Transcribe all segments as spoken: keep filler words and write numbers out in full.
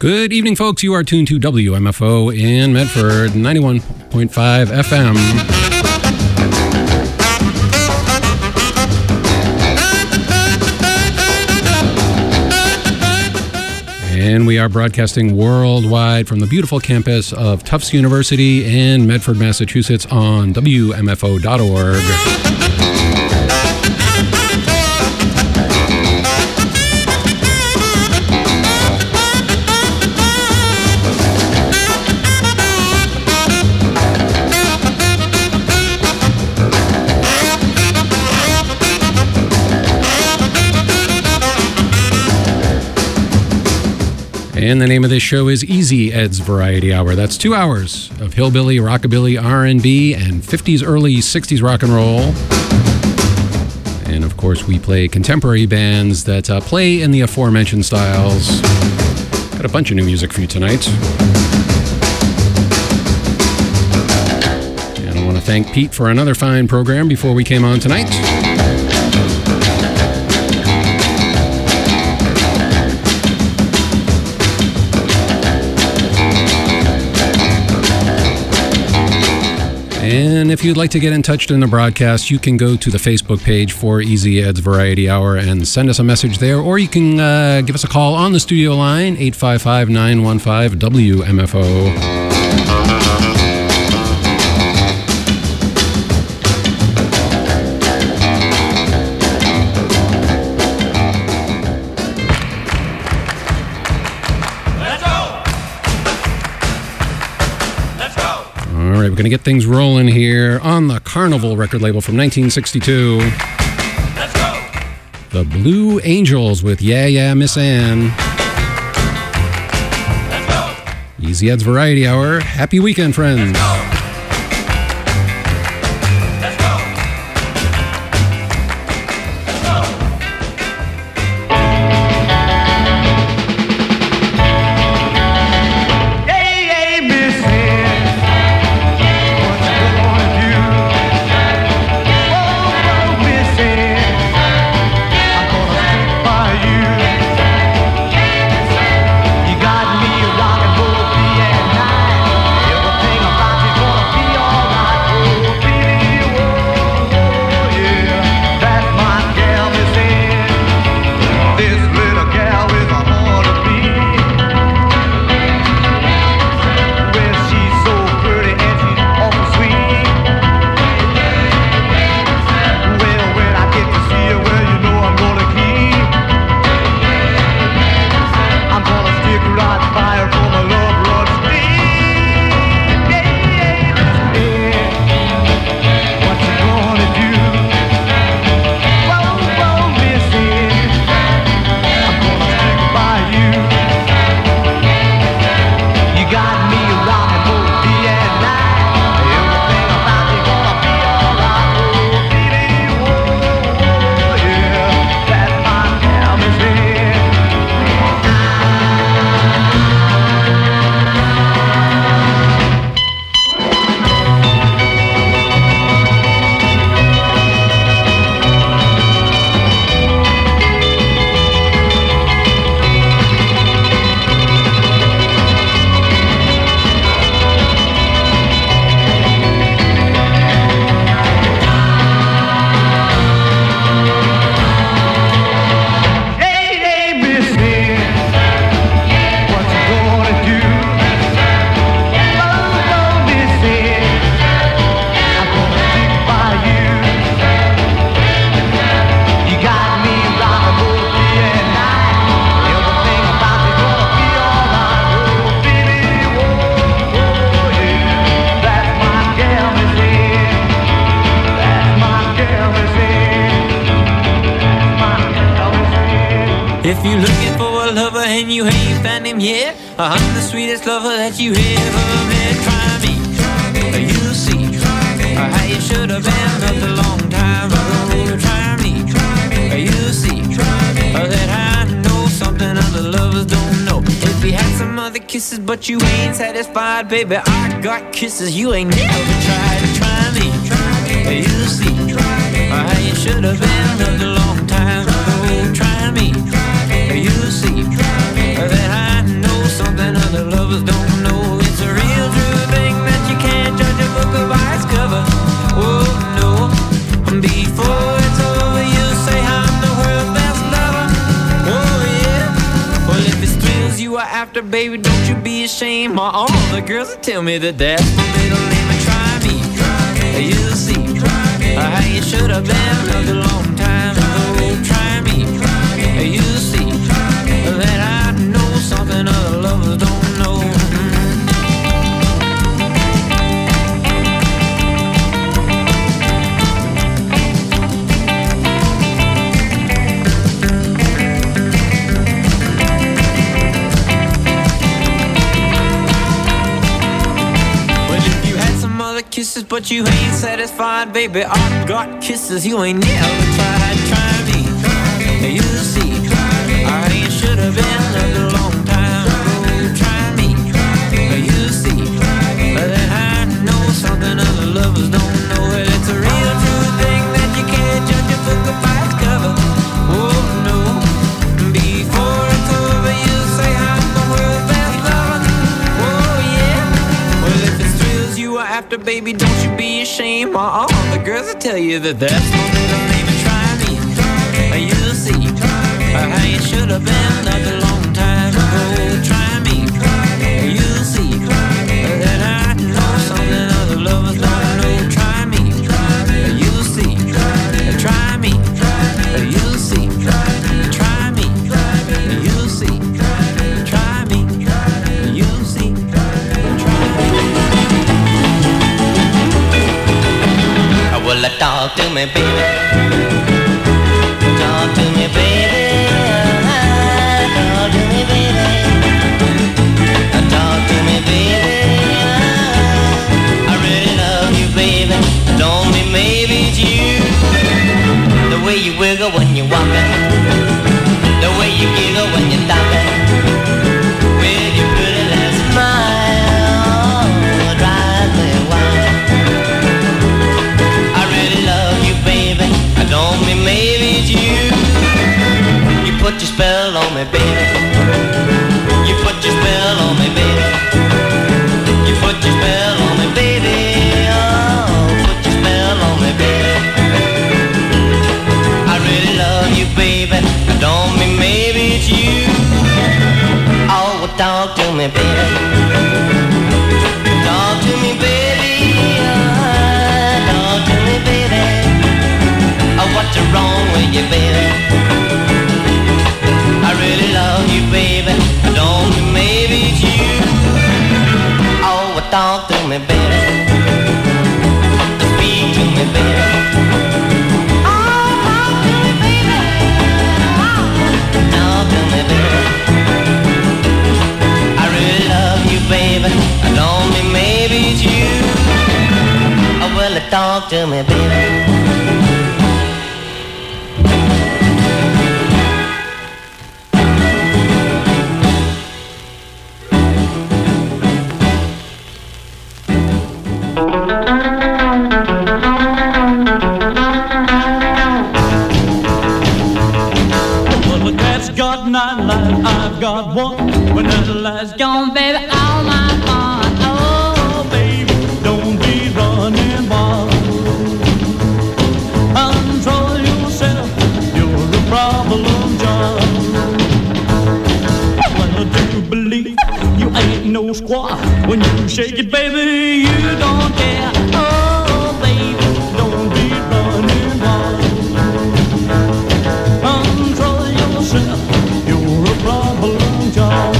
Good evening, folks. You are tuned to W M F O in Medford, ninety-one point five F M. And we are broadcasting worldwide from the beautiful campus of Tufts University in Medford, Massachusetts on W M F O dot org. And the name of this show is Easy Ed's Variety Hour. That's two hours of hillbilly, rockabilly, R and B, and fifties, early sixties rock and roll. And of course, we play contemporary bands that uh, play in the aforementioned styles. Got a bunch of new music for you tonight. And I want to thank Pete for another fine program before we came on tonight. And if you'd like to get in touch during the broadcast, you can go to the Facebook page for Easy Ed's Variety Hour and send us a message there, or you can uh, give us a call on the studio line, eight five five, nine one five, W M F O. All right, we're going to get things rolling here on the Carnival record label from nineteen sixty-two. Let's go. The Blue Angels with Yeah, Yeah, Miss Ann. Let's go. Easy Ed's Variety Hour. Happy weekend, friends. Let's go. If you're looking for a lover and you ain't found him yet, I'm the sweetest lover that you ever met. Try me, you'll see how you should have been up a long time ago. Try me, you'll see that I know something other lovers don't know. If you had some other kisses but you ain't satisfied, baby, I got kisses you ain't never tried. Try me, you'll see how you should have been up a long time ago. Try me, you'll see that I know something baby, don't you be ashamed. My all the girls tell me that that's my middle name. And try me, you'll see how you should have been a long time ago. Try me, you'll see that I know something other lovers don't know. Kisses, but you ain't satisfied, baby. I've got kisses you ain't never tried. Try me, you'll see how you should have been a long time ago. Try me, you'll see that I know something other lovers don't know. Well, it's a real true thing that you can't judge a book by its cover. Oh no, before it's over you'll say I'm the world's best lover. Oh yeah, well if it's thrills you are after, baby, don't you be ashamed. All the girls will tell you that that's my middle name. And try me, you'll see how you should have been a long time ago. Try me, you'll see that I know something other lovers don't know. Try me, you'll see. Try me, you'll see. Try me, you'll see. Try me, you'll see. Well, talk to me, baby. Talk to me, baby. Talk to me, baby. Talk to me, baby. I really love you, baby. Don't be maybe it's you. The way you wiggle when you're walking, the way you giggle when you're talking, with your pretty little smile, drives me wild. Don't be maybe it's you. You put your spell on me, baby. You put your spell on me, baby. You put your spell on me, baby. Oh, put your spell on me, baby. I really love you, baby. Don't be maybe it's you. Oh, well, talk to me, baby. Talk to me, baby. Oh, talk to me, baby. Oh, what's wrong with you, baby? I really love you, baby. Don't be maybe it's you. Oh, well, talk to me, baby. Speak to me, baby. Oh, talk to me, baby. Talk to me, baby. I really love you, baby. Don't be maybe it's you. Oh, well, talk to me, baby. I've got one. When that light's gone, baby, all my fun. Oh, baby, don't be running wild. Control yourself, you're a problem child. Well, I do believe you ain't no squaw. When you shake it, baby, you don't care. Oh, baby, don't be running wild. Control yourself, you're a problem child.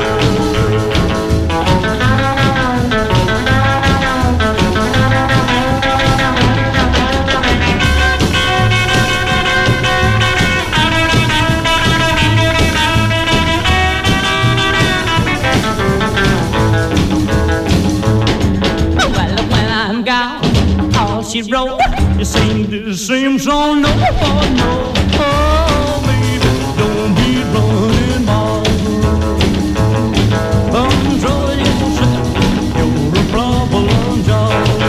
She wrote, you sing the same song, no, oh, no, oh, baby, don't be running wild. Control yourself, you're a problem child.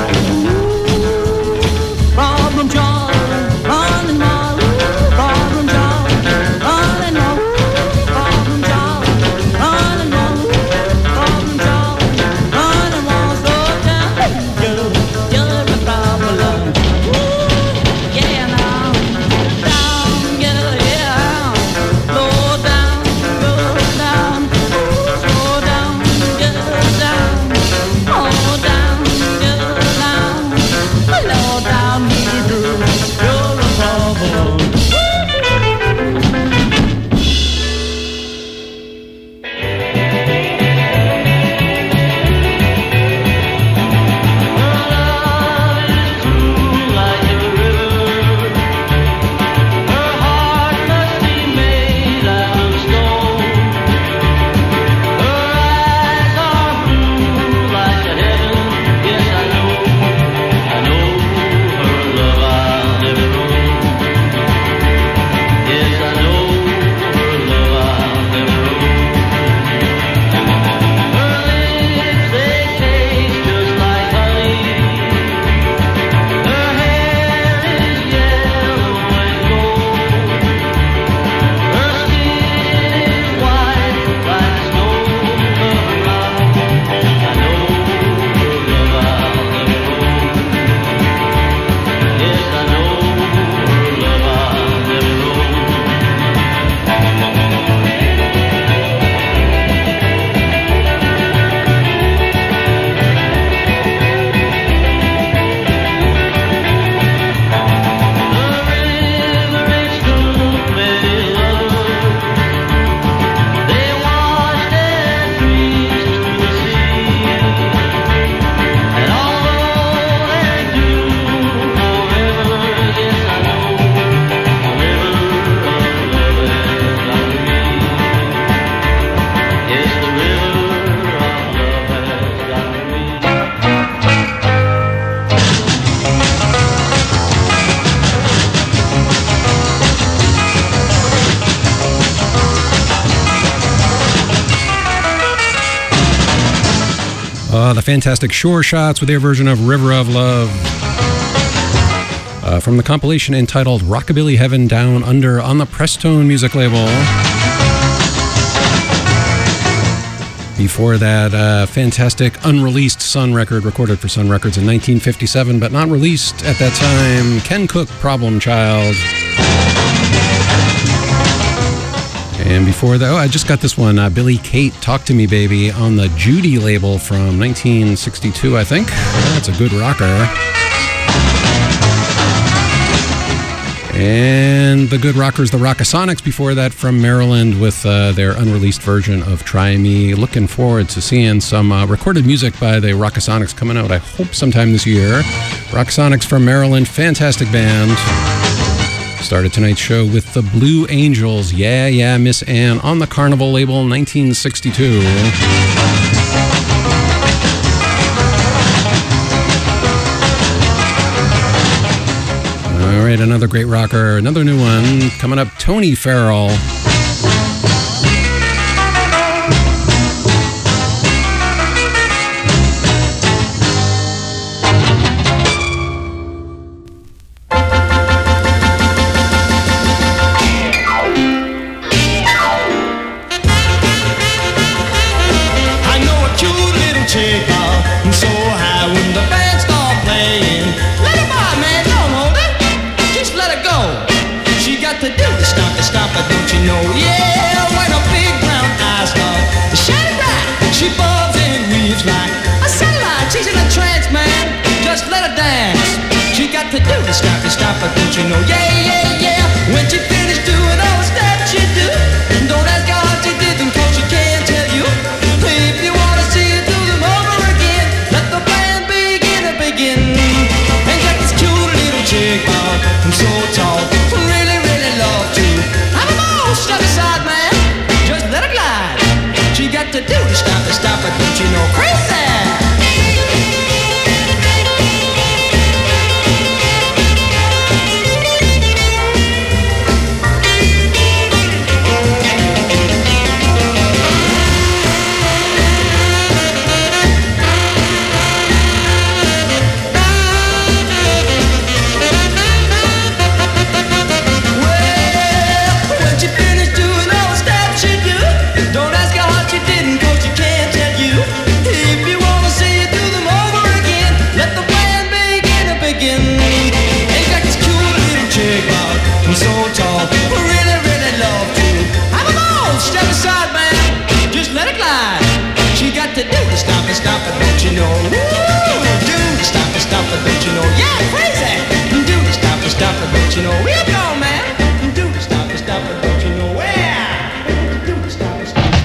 Problem child, running wild. Problem child, running wild. Problem child, running wild. Problem child, running wild. Slow down, girl. You're a problem. Ooh, yeah, now, down. Uh, the Fantastic Shore Shots with their version of River of Love. Uh, from the compilation entitled Rockabilly Heaven Down Under on the Prestone music label. Before that, uh, fantastic unreleased Sun record, recorded for Sun Records in nineteen fifty-seven, but not released at that time. Ken Cook, Problem Child. And before that, oh, I just got this one, uh, Billy Kate, Talk to Me Baby, on the Judy label from nineteen sixty-two, I think. That's a good rocker. And the good rockers, the Rockasonics, before that from Maryland with uh, their unreleased version of Try Me. Looking forward to seeing some uh, recorded music by the Rockasonics coming out, I hope, sometime this year. Rockasonics from Maryland, fantastic band. Started tonight's show with the Blue Angels, Yeah, Yeah, Miss Ann, on the Carnival label, nineteen sixty-two. All right, another great rocker, another new one coming up, Tony Farrell. To do the stop and stop, but don't you know? Yeah, yeah, yeah. When she finished doing all the steps she do, don't ask her how she did them, cause she can't tell you. If you wanna see her do them over again, let the band begin to begin. And got this cute little chick, oh, I'm so tall, really, really love to. I'm a ball, step aside, man, just let her glide. She got to do the stop and stop, but don't you know? Crazy. To do the stop and stop it, don't you know? Woo! Do the stop and stop it, don't you know? Yeah, crazy! Do the stop and stop it, don't you know? We're gone, man! Do the stop and stop it, don't you know? Where? Do the stop and stop it.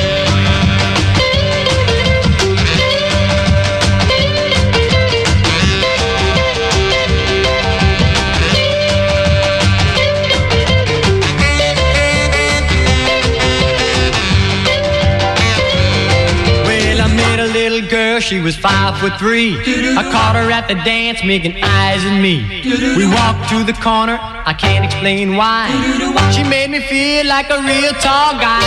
Girl, she was five foot three. I caught her at the dance, making eyes at me. We walked to the corner, I can't explain why. She made me feel like a real tall guy.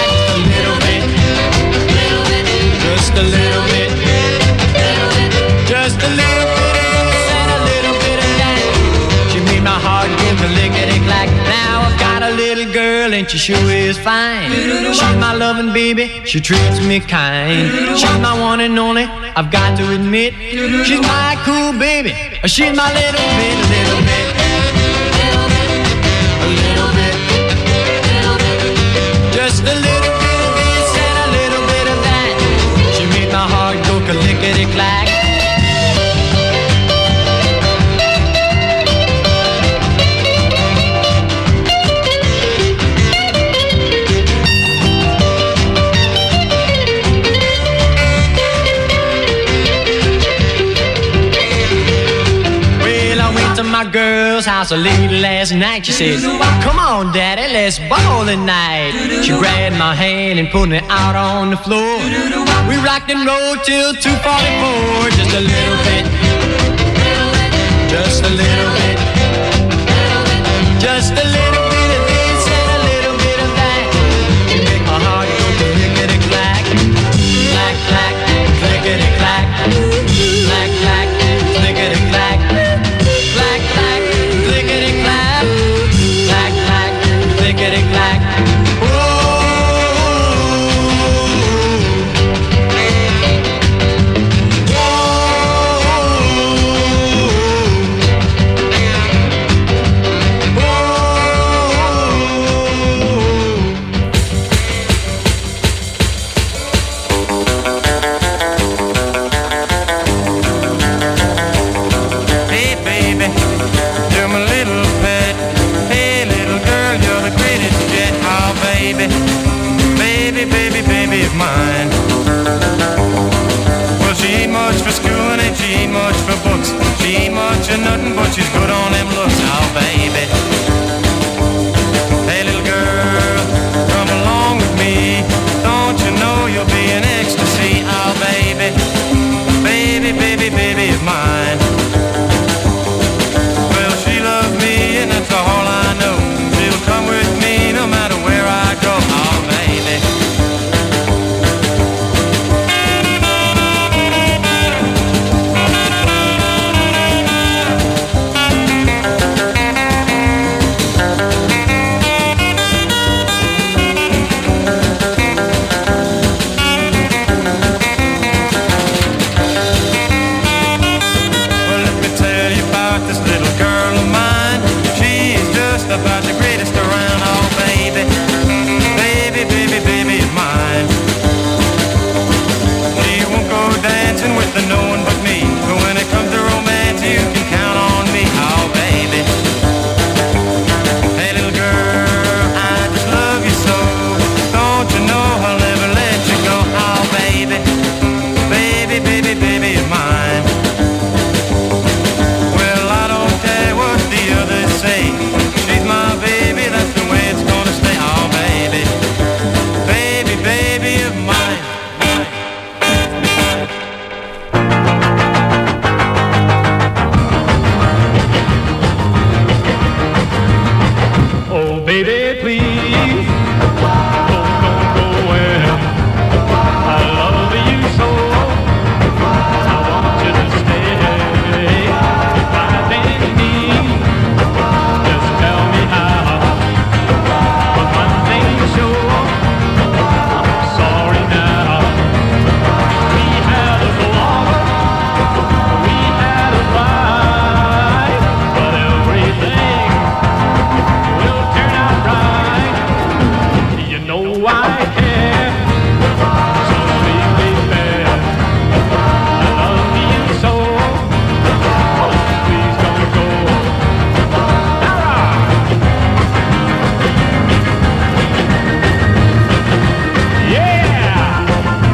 Just a little bit, just a little bit, just a little bit of this and a little bit of that. She made my heart give a lickety-clack. Now I've got a little girl and she sure is fine. She's my loving baby, she treats me kind. She's my one and only, I've got to admit. She's my cool baby, she's my little bit, little bit, a little bit, just a little bit of this and a little bit of that. She made my heart go lickety-clack. My girl's house late last night. She said, come on, daddy, let's ball tonight. She grabbed my hand and put me out on the floor. We rocked and rolled till two forty-four. Just a little bit, just a little bit, just a little bit of this and a little bit of that. She make my heart go lickety-clack, clack, clack, clickety-clack. much of nothing, but she's good on them looks, oh baby. Hey little girl, come along with me. Don't you know you'll be in ecstasy, oh baby. Baby, baby, baby of mine. Well, she loves me and that's all I know. She'll come with me no matter where I go, oh baby. About the greatest around, oh baby. Baby, baby, baby of mine. She won't go dancing with no one but me, but when it comes to romance you can count on me, oh baby. Hey little girl, I just love you so. Don't you know I'll never let you go, oh baby. Baby, baby, baby of mine. Well, I don't care what the others say. She's my baby, that's the way it's gonna stay, oh baby. Baby, baby of mine. Oh baby, please, don't, don't go away. I love you so, I want you to stay. If I didn't need, just tell me how. But one thing's sure, I'm sorry now. We had a lover, we had a fight, but everything will turn out right. You know I care, so please be fair. I love you so, oh, please don't go. Yeah!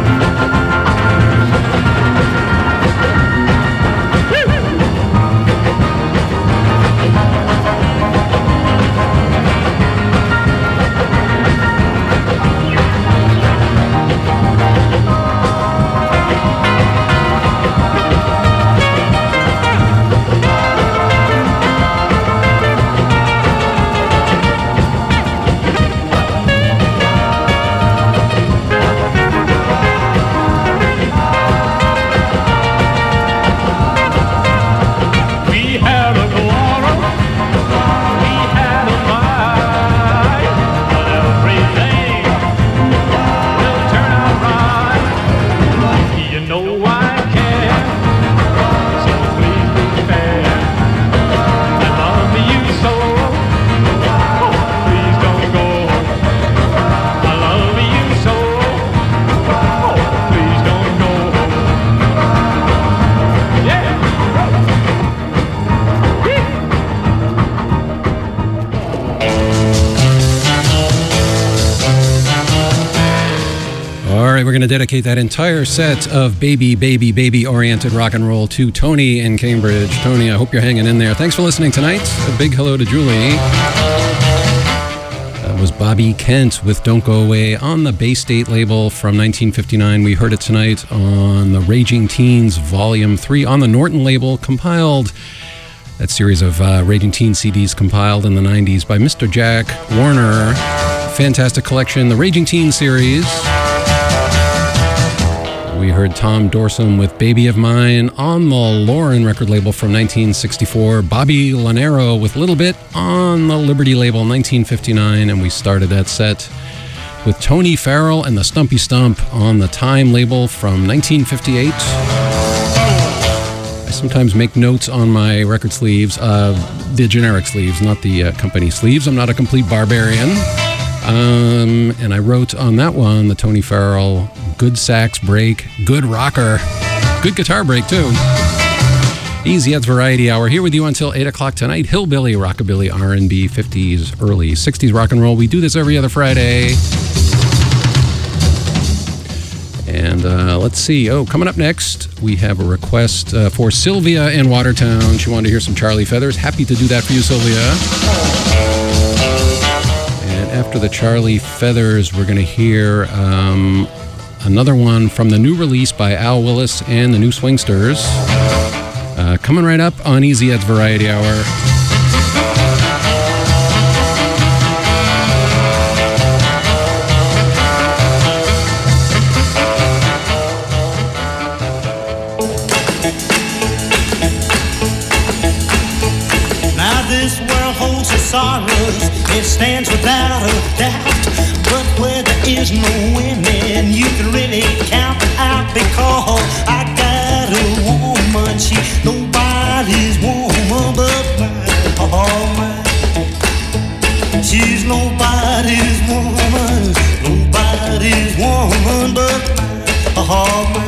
We had a quarrel, we had a fight, but everything will turn out right. You know I care, so please be fair. I love you so, oh, please don't go. I love you so, oh, please don't go. Yeah! All right, we're going to dedicate that entire set of baby, baby, baby-oriented rock and roll to Tony in Cambridge. Tony, I hope you're hanging in there. Thanks for listening tonight. A big hello to Julie. That was Bobby Kent with Don't Go Away on the Bay State label from nineteen fifty-nine. We heard it tonight on the Raging Teens Volume three on the Norton label, compiled, that series of uh, Raging Teen C Ds compiled in the nineties by Mister Jack Warner. Fantastic collection, the Raging Teen series. We heard Tom Dorsum with Baby of Mine on the Lauren record label from nineteen sixty-four. Bobby Lanero with Little Bit on the Liberty label nineteen fifty-nine. And we started that set with Tony Farrell and the Stumpy Stump on the Time label from nineteen fifty-eight. I sometimes make notes on my record sleeves, uh, the generic sleeves, not the uh, company sleeves. I'm not a complete barbarian. Um, and I wrote on that one, the Tony Farrell, good sax break, good rocker, good guitar break too. Easy Ed's Variety Hour here with you until eight o'clock tonight. Hillbilly, rockabilly, R and B, fifties, early sixties rock and roll. We do this every other Friday. And And uh, let's see. Oh, coming up next, we have a request uh, for Sylvia in Watertown. She wanted to hear some Charlie Feathers. Happy to do that for you, Sylvia. And after the Charlie Feathers, we're going to hear um, another one from the new release by Al Willis and the New Swingsters. Uh, coming right up on Easy Ed's Variety Hour. Sorrows, it stands without a doubt. But where there is no women, you can really count it out. Because I got a woman, she nobody's woman but mine. Oh, mine. She's nobody's woman, nobody's woman but mine. Oh, mine.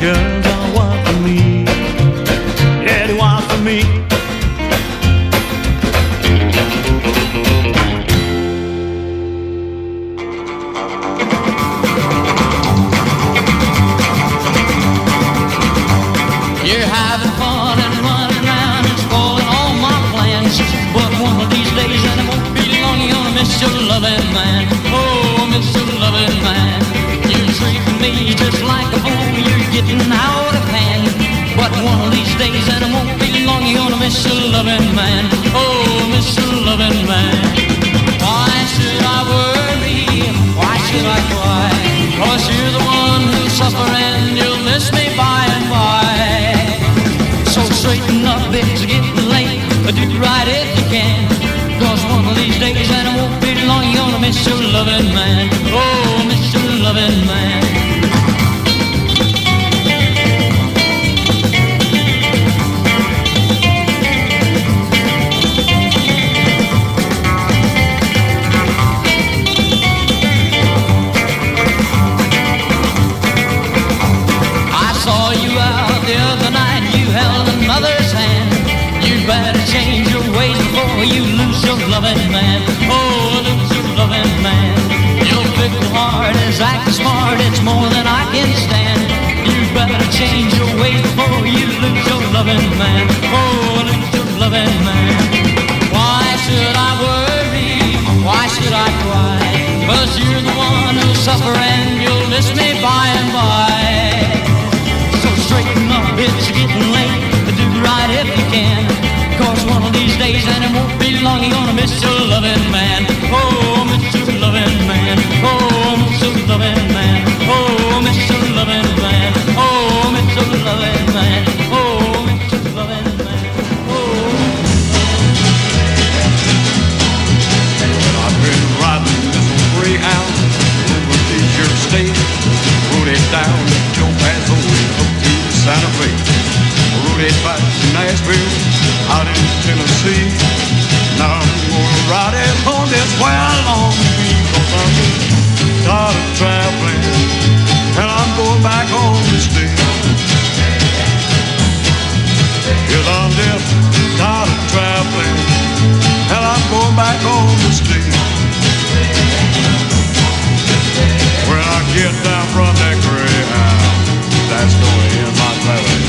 girls are wild for me. Yeah, they're wild for me. You're having fun and running around and spoiling all my plans. But one of these days, and it won't be long, you're gonna miss your loving man. Oh, miss your loving man. You're treating me just like a fool. You're getting out of hand. But one of these days, and it won't be long, you're gonna miss your loving man. Oh, miss your loving man. Why should I worry? Why should I cry? 'Cause you're the one who'll suffer and you'll miss me by and by. So straighten up, it's getting late. Do right if you can. 'Cause one of these days, and it won't be long, you're gonna miss your loving man. Oh, miss your loving man. I saw you out the other night, you held another's hand. You better change your ways before you lose your loving man. Oh, lose your loving man. Your fickle heart is acting smart, it's more than I can stand. You better change your ways before you lose your loving man. Oh, lose your loving man. Why should I worry? Why should I cry? 'Cause you're the one who'll suffer and you'll miss me by and by. So straighten up, it's getting late. Do right if you can. 'Cause one of these days, and it won't be long, you're gonna miss your loving man. Oh, miss your loving man. Oh, miss your loving man. Oh, miss your loving man. Oh, miss your loving man. Oh, miss your loving man. Well, I've been riding this Greyhound over T-shirt State. Rode it down to El Paso up to Santa Fe. Rode it back to Nashville, out in Tennessee. Now I'm gonna ride it on this wild long beat. 'Cause I'm tired of traveling, and I'm going back home to stay. Yes, I'm just tired of traveling, and I'm going back home to stay. When I get down from that Greyhound, that's gonna end my traveling.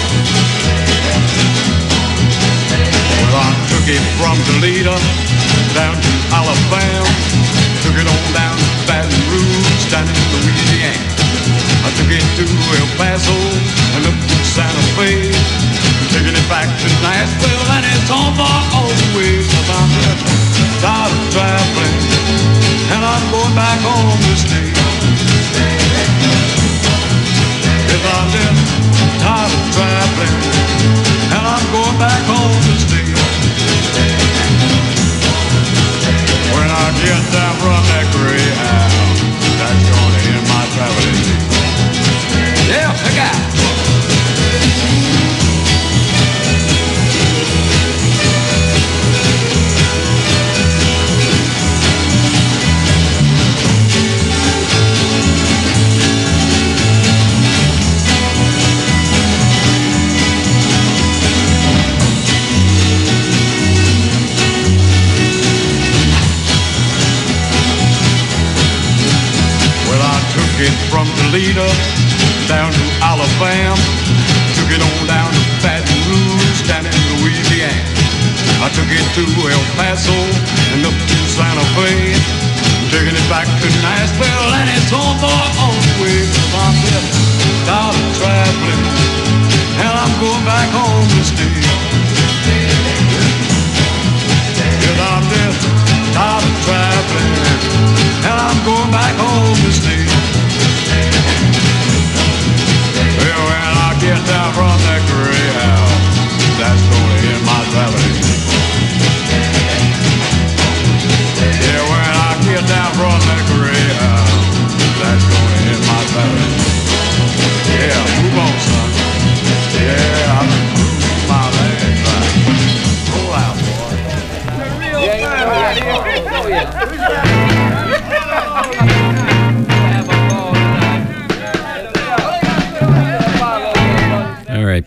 Well, I took it from Toledo down to Alabama. Took it on down to Baton Rouge, down in Louisiana. I took it to El Paso and up to Santa Fe. Taking it back to Nashville, and it's on my own way. 'Cause I'm just tired of traveling, and I'm going back home to stay. Yes, I'm just tired of traveling, and I'm going back home to stay. When I get down from that Greyhound, that's gonna end my traveling. Yeah, check out. It from Toledo down to Alabama. Took it on down to Baton Rouge, down in Louisiana. I took it to El Paso and up to Santa Fe. Taking it back to Nashville, and it's on my own way. 'Cause I'm just tired of traveling, and I'm going back home to stay. Yes, I'm just tired of traveling, and I'm going back home to stay. Well, when I get down from that Greyhound, that's gonna end my traveling. Yeah, when I get down from that Greyhound, that's gonna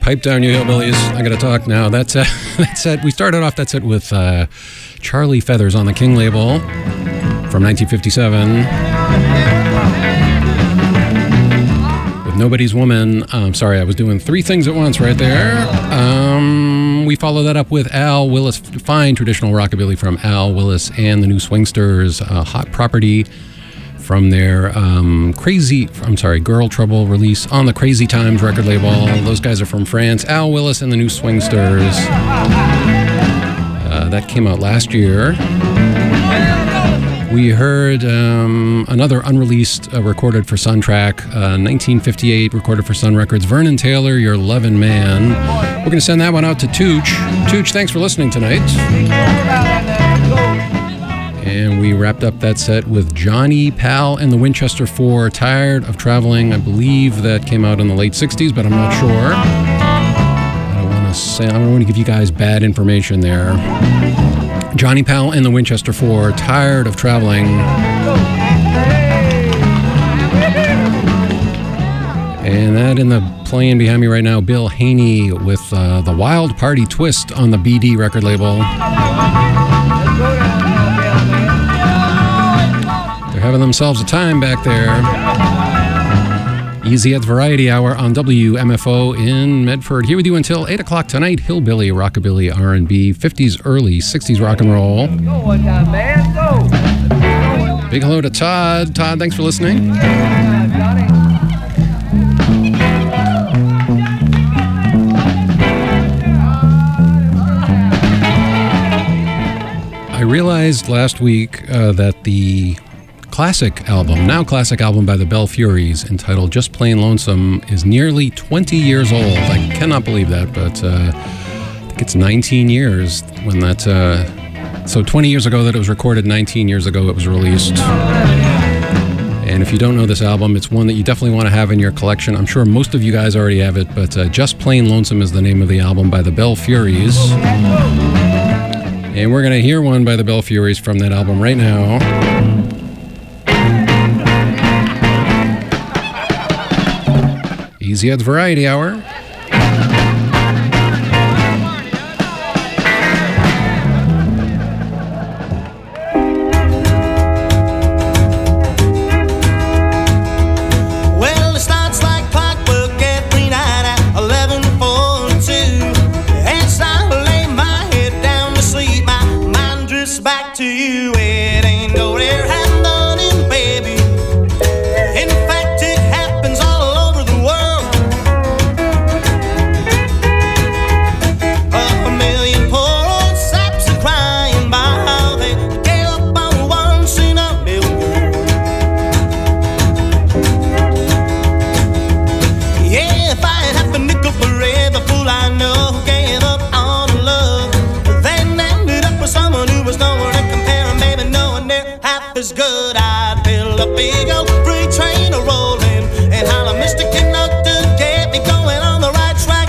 pipe down, you hillbillies. I gotta talk now. That's uh, that's it. We started off that set with uh, Charlie Feathers on the King label from nineteen fifty-seven. With Nobody's Woman. Um, sorry, I was doing three things at once right there. Um, we follow that up with Al Willis, fine traditional rockabilly from Al Willis and the New Swingsters, uh, Hot Property from their um, Crazy, I'm sorry, Girl Trouble release on the Crazy Times record label. Those guys are from France. Al Willis and the New Swingsters. Uh, that came out last year. We heard um, another unreleased, uh, recorded for Sun track, uh, nineteen fifty-eight, recorded for Sun Records. Vernon Taylor, Your Lovin' Man. We're going to send that one out to Tooch. Tooch, thanks for listening tonight. And we wrapped up that set with Johnny Pal and the Winchester Four, Tired of Traveling. I believe that came out in the late sixties, but I'm not sure. I don't want to say, I don't want to give you guys bad information there. Johnny Pal and the Winchester Four, Tired of Traveling. And that in the playing behind me right now, Bill Haney with uh, the Wild Party Twist on the B D record label. Having themselves a time back there. Easy Ed's Variety Hour on W M F O in Medford. Here with you until eight o'clock tonight. Hillbilly, rockabilly, R and B, fifties, early sixties rock and roll. Big hello to Todd. Todd, thanks for listening. I realized last week uh, that the classic album, now classic album by the Bell Furies, entitled Just Plain Lonesome, is nearly twenty years old. I cannot believe that, but uh, I think it's nineteen years when that, uh, so twenty years ago that it was recorded, nineteen years ago it was released. And if you don't know this album, it's one that you definitely want to have in your collection. I'm sure most of you guys already have it, but uh, Just Plain Lonesome is the name of the album by the Bell Furies. And we're going to hear one by the Bell Furies from that album right now. Easy Ed's Variety Hour. Well, it starts like clockwork every night at eleven forty-two. As I lay my head down to sleep, my mind drifts back to you. It ain't no there hand done in, baby. In fact, it happens all over the world. A million poor old saps are crying by how they gave up on once in a million girl. Yeah, if I had half a nickel for every fool I know who gave up on love, then ended up with someone who was nowhere to compare, and maybe knowing they're half as good, I'd fill a big old freight train a rolling and holler, Mister Enough to get me going on the right track.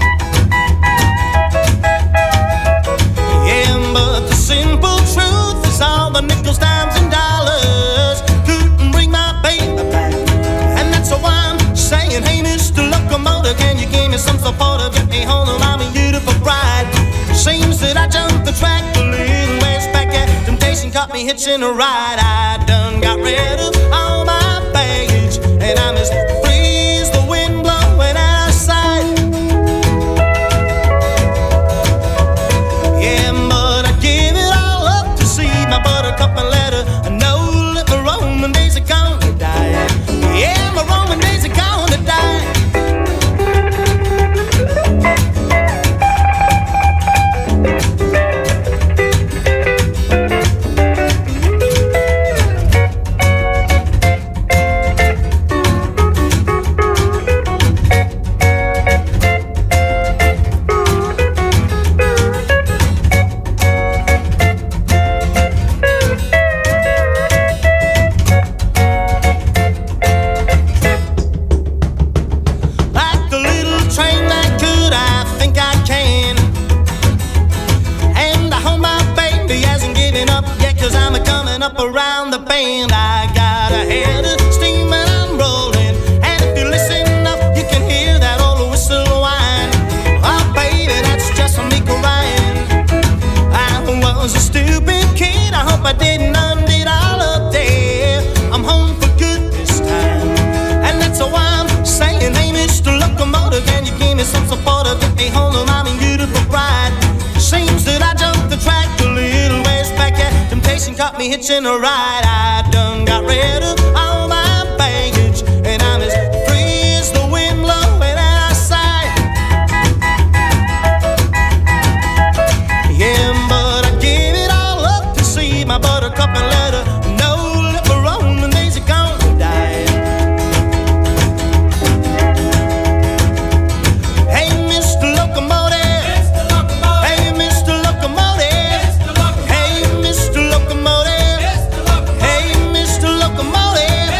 Yeah, but the simple truth is all the nickels, dimes, and dollars couldn't bring my baby back. And that's why I'm saying, hey, Mister Locomotive, can you give me some support to get me home to my beautiful bride? Seems that I jumped the track a little ways back, yeah, temptation caught me hitching a ride. I done got rid of all my baggage, and I'm as free as the wind blowing outside. Yeah, but I give it all up to see my buttercup and let her know that my Roman days are gonna die. Yeah, my Roman days are gonna die. caught me hitching a ride. I done got rid of all my baggage, and I'm as free as the wind blowing outside. Yeah, but I gave it all up to see my buttercup and let her know that we're on and days are gonna die. Hey, Mister Locomotive. Hey, Mister Locomotive. Hey, Mister Locomotive. Hey, Mister Locomotive.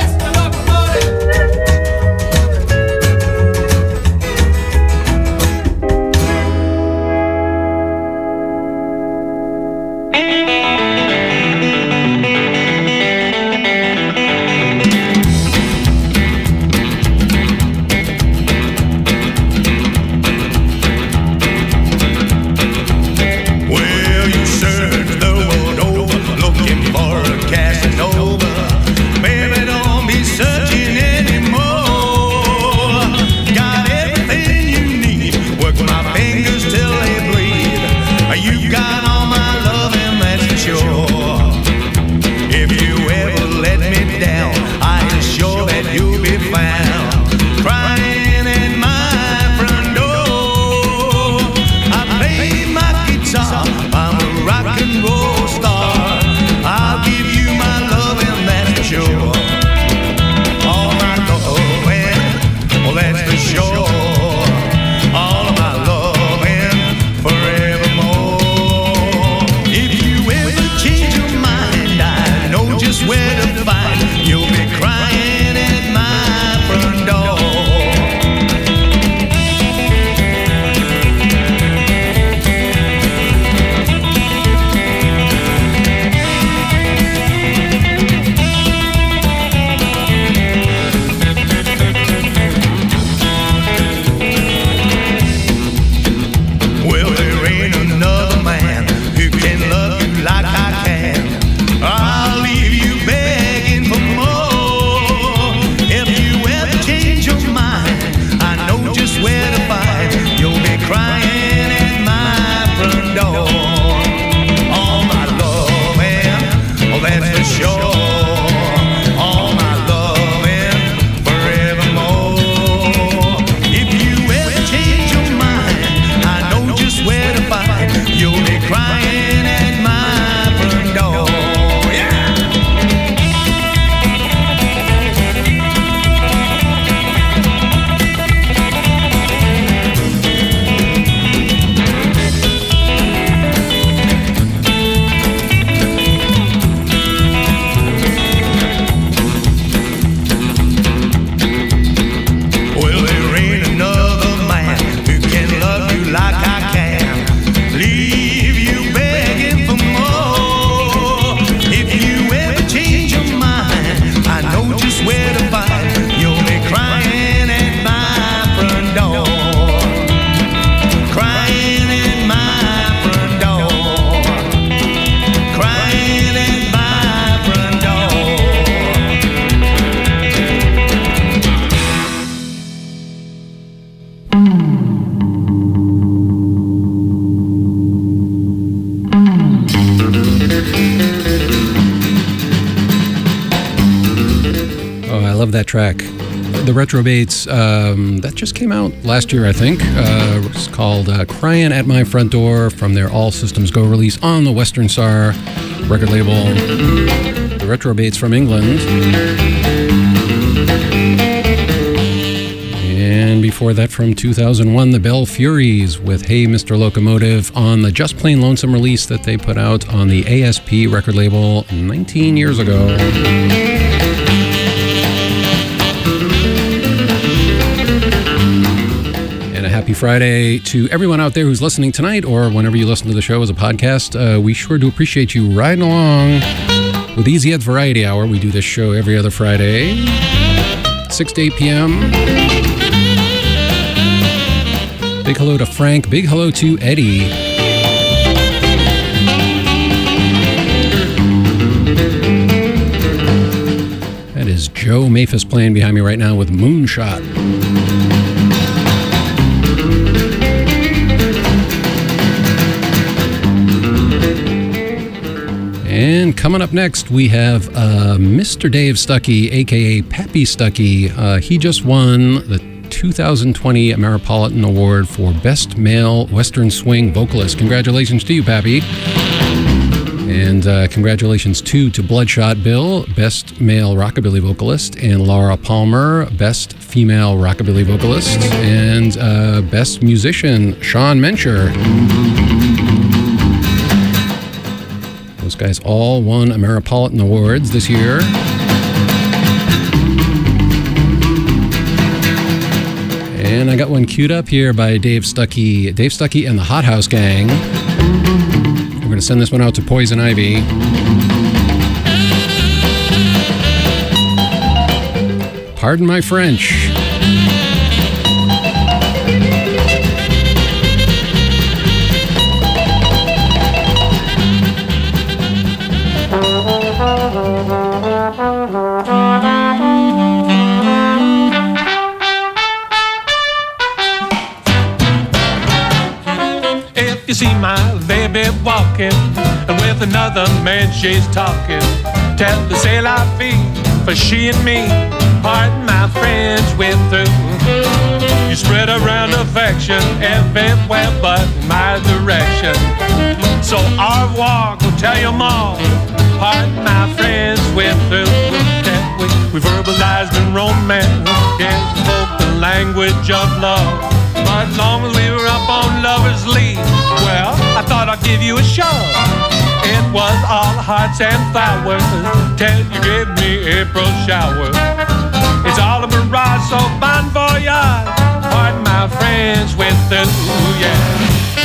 Well, you search the world over, looking for a Casanova. Baby, don't be searching anymore. Got everything you need. Work my fingers till they bleed. You got all my loving, that's for sure. If you ever let me down, I assure that you'll be found crying at my front door. I play my guitar, I'm a rock and roll star. I'll give you my loving, that's for sure. All my loving, well, that's for sure. All of my loving forevermore. If you ever change your mind, I know just where to find. You'll be crying at my front door. Well, there ain't another man who can love you like I can. I'll leave you begging for more. If you ever change your mind, I know just where to find. You'll be crying at my front door. All my loving, oh, that's for sure. All my loving forevermore. If you ever change your mind, I know just where to find. You'll be crying at my front door. Yeah. Well, there ain't another man who can love you like I can. Leave you begging for more. If you ever change your mind, I know just where to find. You'll be crying at my front door. Crying at my front door. Crying at my front door. Oh, I love that track. The Retrobates, um, that just came out last year, I think. Uh, it's called uh, Crying at My Front Door from their All Systems Go release on the Western Star record label. The Retrobates from England. And before that, from two thousand one, the Bell Furies with Hey Mister Locomotive on the Just Plain Lonesome release that they put out on the A S P record label nineteen years ago. And a happy Friday to everyone out there who's listening tonight or whenever you listen to the show as a podcast. Uh, we sure do appreciate you riding along with Easy Ed's Variety Hour. We do this show every other Friday, six to eight p.m. Big hello to Frank. Big hello to Eddie. That is Joe Maphis playing behind me right now with Moonshot. And coming up next, we have uh, Mister Dave Stuckey, a k a. Pappy Stuckey. Uh, he just won the two thousand twenty Ameripolitan Award for Best Male Western Swing Vocalist. Congratulations to you, Pappy. And uh, congratulations, too, to Bloodshot Bill, Best Male Rockabilly Vocalist, and Laura Palmer, Best Female Rockabilly Vocalist, and uh, Best Musician, Sean Mencher. Those guys all won Ameripolitan Awards this year. And I got one queued up here by Dave Stuckey, Dave Stuckey and the Hot House Gang. We're going to send this one out to Poison Ivy. Pardon my French. You see my baby walking, and with another man she's talking. Tell the say la vie for she and me. Pardon my French, we're through. You spread around affection everywhere but in my direction. So au revoir, go tell your mom. Pardon my French, we're through. We, we verbalized in romance, yeah, spoke the language of love. But long as we were up on lovers' league, well, I thought I'd give you a shove. It was all hearts and flowers till you gave me April showers. It's all a mirage, so bon voyage. Pardon my French with the ooh, yeah.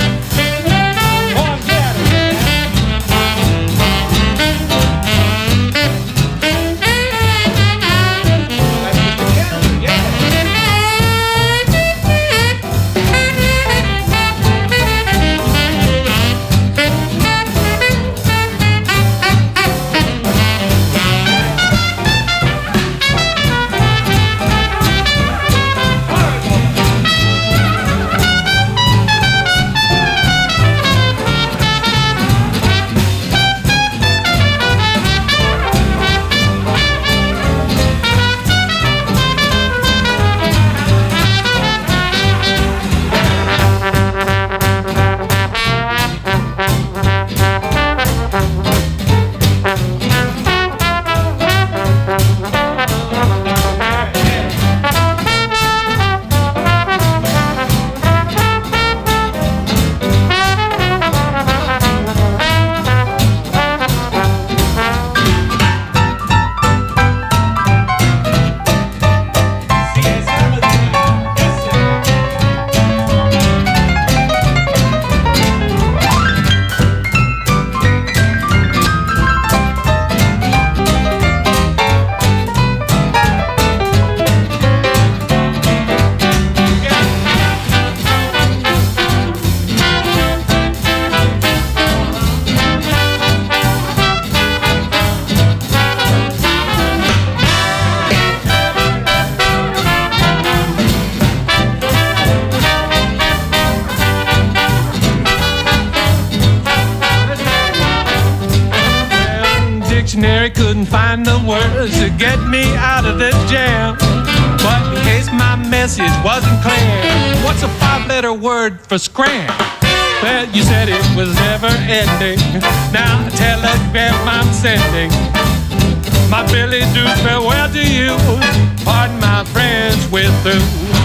Couldn't find the words to get me out of this jam. But in case my message wasn't clear, what's a five-letter word for scram? Well, you said it was never ending. Now a telegram I'm sending. My Billy do farewell to you. Pardon my friends, we're through.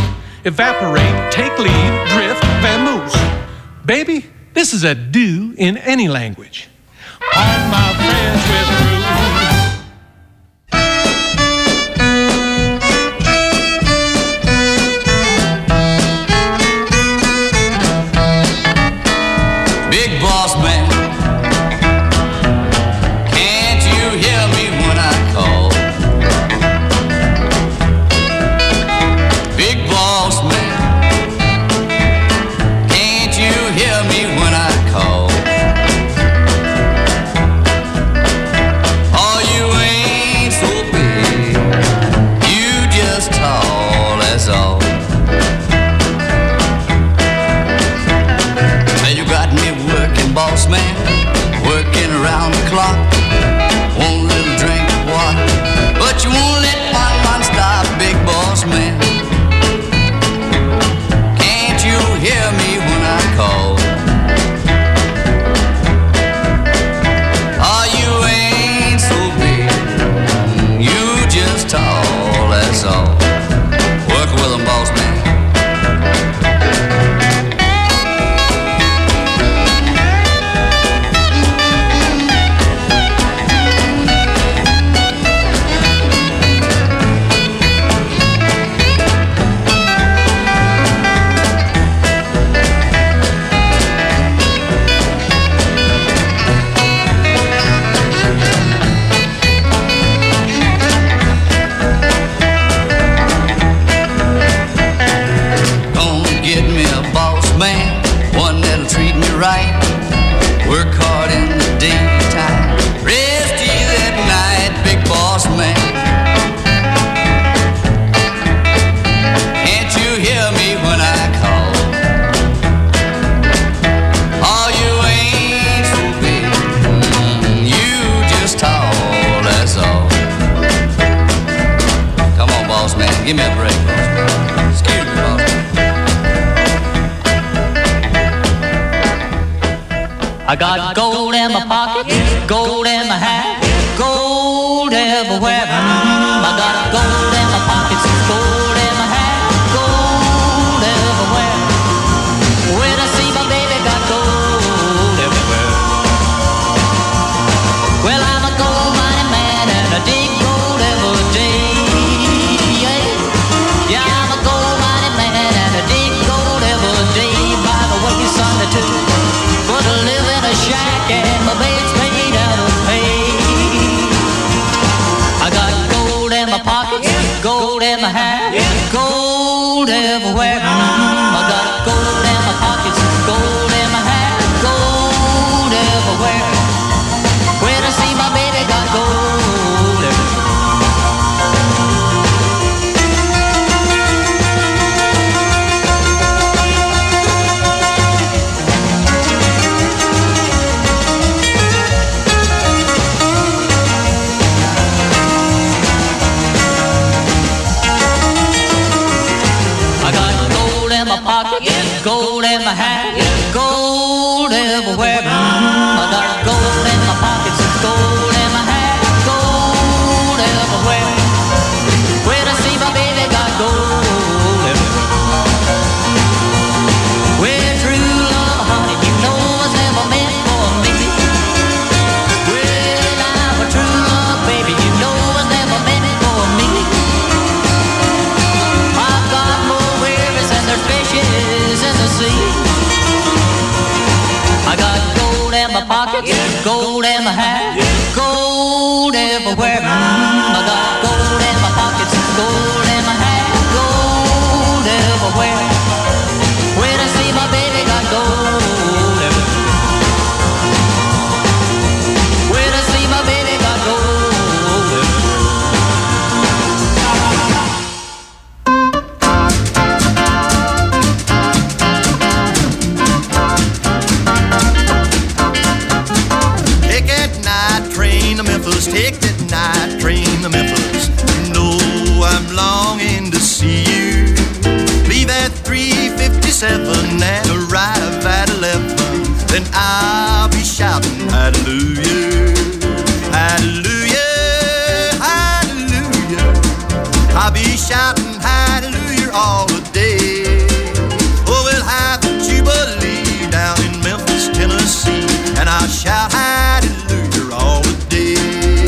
Evaporate, take leave, drift, vamoose. Baby, this is a do in any language. Pardon my friends, we're through. I got gold in my pocket, gold in my hat, gold everywhere. Mm, I got gold in my pockets, gold in my hat, gold everywhere. When I see my baby, got gold everywhere. Well, I'm a gold mining man and I dig gold every day. Yeah, yeah, I'm a gold mining man and I dig gold every day. By the way, son, too, but I live in a shack and my bed's made out of hay. I got gold in my pockets, gold in my hat, gold everywhere. Mm, I got gold in my pockets, gold in my hat, gold everywhere. When I see my baby, got gold everywhere. Gold in my hat, gold everywhere. Mm, I got gold in my pockets, gold in my hat, gold everywhere. When I see my baby, got gold everywhere. Well, true love, honey, you know was never meant for me. Well, I'm a true love, baby, you know was never meant for me. I've got more rivers and there's fishes in the sea. I got gold in my pockets, gold in my hat, gold everywhere. Mm, I got gold in my pockets, gold in my hat, gold everywhere. When I see my baby, got gold everywhere. When I see my baby, got gold everywhere. Take that night train to Memphis. You know I'm longing to see you. Leave at three fifty-seven and arrive at eleven. Then I'll be shouting hallelujah, hallelujah, hallelujah. I'll be shouting hallelujah all the day. Oh, we'll have a jubilee down in Memphis, Tennessee, and I'll shout hallelujah all the day.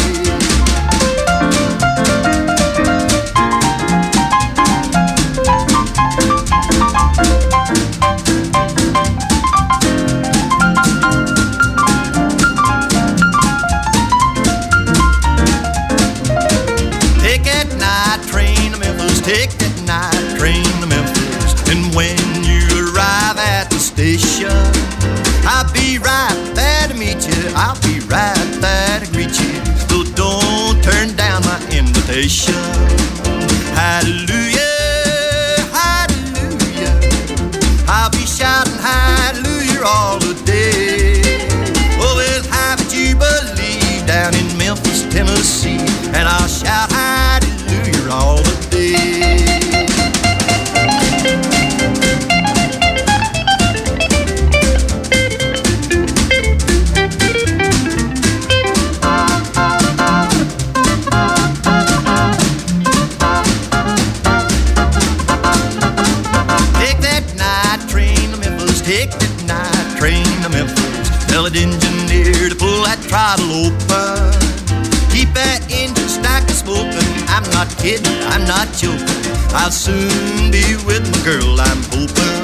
Take that night train to Memphis, and when you arrive at the station, I'll be right there to meet you. I'll be right there to greet you. So don't turn down my invitation. Hallelujah, hallelujah. I'll be shouting hallelujah all the day. Oh, we'll have a jubilee down in Memphis, Tennessee, and I'll shout hallelujah all the day. Tell the engineer to pull that throttle open. Keep that engine stacked and smoking. I'm not kidding, I'm not joking. I'll soon be with my girl, I'm hoping.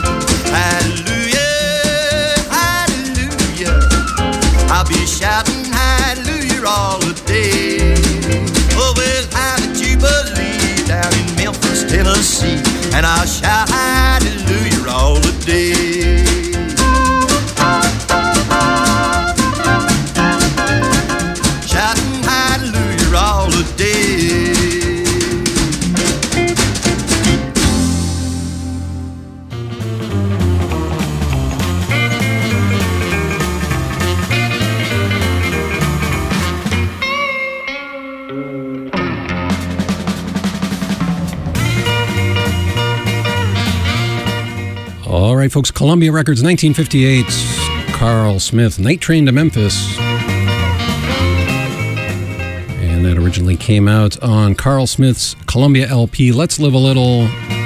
Hallelujah, hallelujah. I'll be shouting hallelujah all the day. Oh, we'll have a jubilee down in Memphis, Tennessee, and I'll shout hallelujah all the day. All right, folks, Columbia Records, nineteen fifty-eight, Carl Smith, Night Train to Memphis. And that originally came out on Carl Smith's Columbia L P, Let's Live a Little.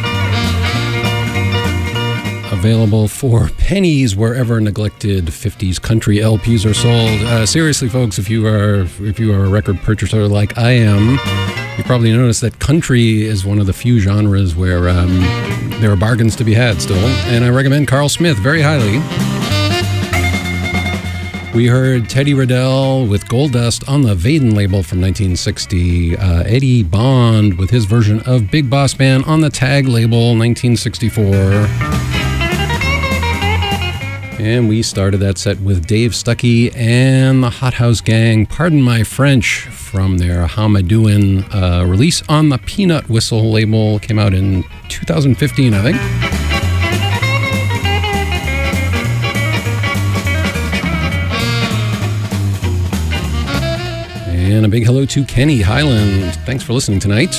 Available for pennies wherever neglected fifties country L Ps are sold. Uh, seriously, folks, if you are if you are a record purchaser like I am, you probably noticed that country is one of the few genres where um, there are bargains to be had still, and I recommend Carl Smith very highly. We heard Teddy Riddell with Gold Dust on the Vaden label from nineteen sixty. Uh, Eddie Bond with his version of Big Boss Man on the Tag label, nineteen sixty-four. And we started that set with Dave Stuckey and the Hot House Gang, Pardon My French, from their Howmadoin uh, release on the Peanut Whistle label. Came out in two thousand fifteen, I think. And a big hello to Kenny Highland. Thanks for listening tonight.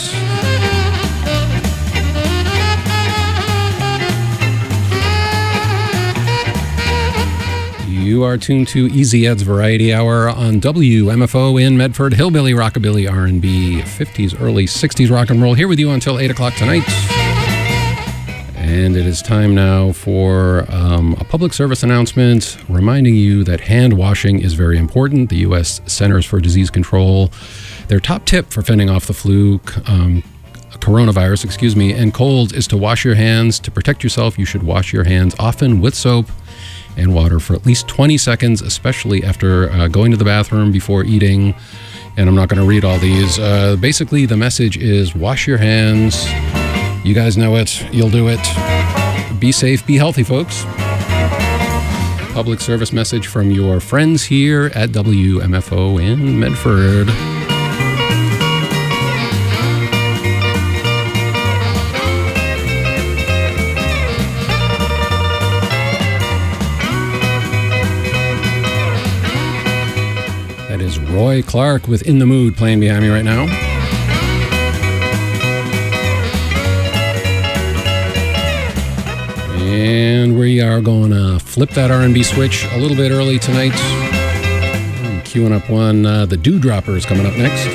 You are tuned to Easy Ed's Variety Hour on W M F O in Medford. Hillbilly, rockabilly, R and B, fifties, early sixties rock and roll. Here with you until eight o'clock tonight. And it is time now for um, a public service announcement reminding you that hand washing is very important. The U S Centers for Disease Control, their top tip for fending off the flu, um, coronavirus, excuse me, and colds is to wash your hands. To protect yourself, you should wash your hands often with soap and water for at least twenty seconds, especially after uh, going to the bathroom, before eating. And I'm not going to read all these. Uh, basically, the message is wash your hands. You guys know it. You'll do it. Be safe. Be healthy, folks. Public service message from your friends here at W M F O in Medford. That is Roy Clark with In the Mood playing behind me right now. And we are going to flip that R and B switch a little bit early tonight. I'm queuing up one, uh, the Dewdroppers coming up next.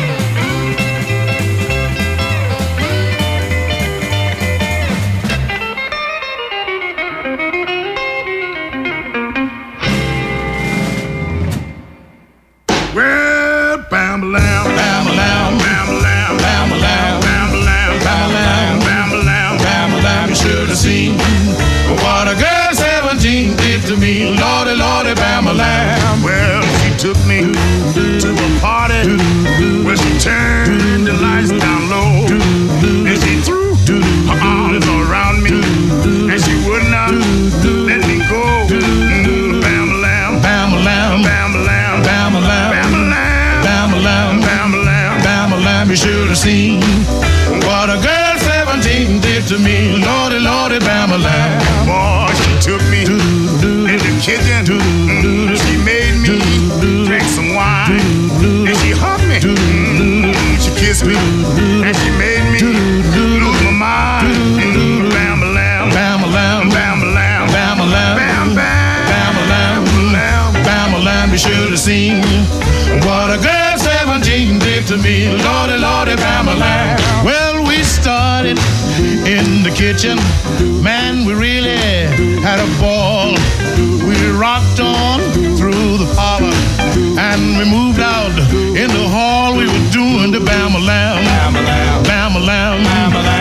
Well, bam-a-lam, bam-a-lam, bam-a-lam, bam-a-lam, bam-a-lam, bam-a-lam, bam-a-lam, bam-a-lam. You should have seen what a girl seventeen did to me. Lordy, Lordy, bam-a-lam. Well, she took me to a party where she turned the lights down low, and she threw her arms around me, and she would not let me go. Bam-a-lam, bam-a-lam, bam-a-lam, bam-a-lam, bam-a-lam, bam-a-lam, bam-a-lam, bam-a-lam. You should have seen what a girl seventeen did to me. Lordy, Lordy, bam-a-lam. Boy, she took me in the kitchen. She made me drink some wine, and she hugged me. She kissed me, and she made me lose my mind. Bam-a-lam, bam-a-lam, bam-a-lam, bam-a-lam, bam-bam, bam-a-lam, bam-a-lam, bam-a-lam. You should have seen what a girl seventeen did to me. Lordy, Lordy, bam-a-lam. Well, we started in the kitchen. Man, we really had a ball. We rocked on through the parlor, and we moved out in the hall. We were doing the bam-a-lam, bam-a-lam, bam-a-lam, bam-a-lam.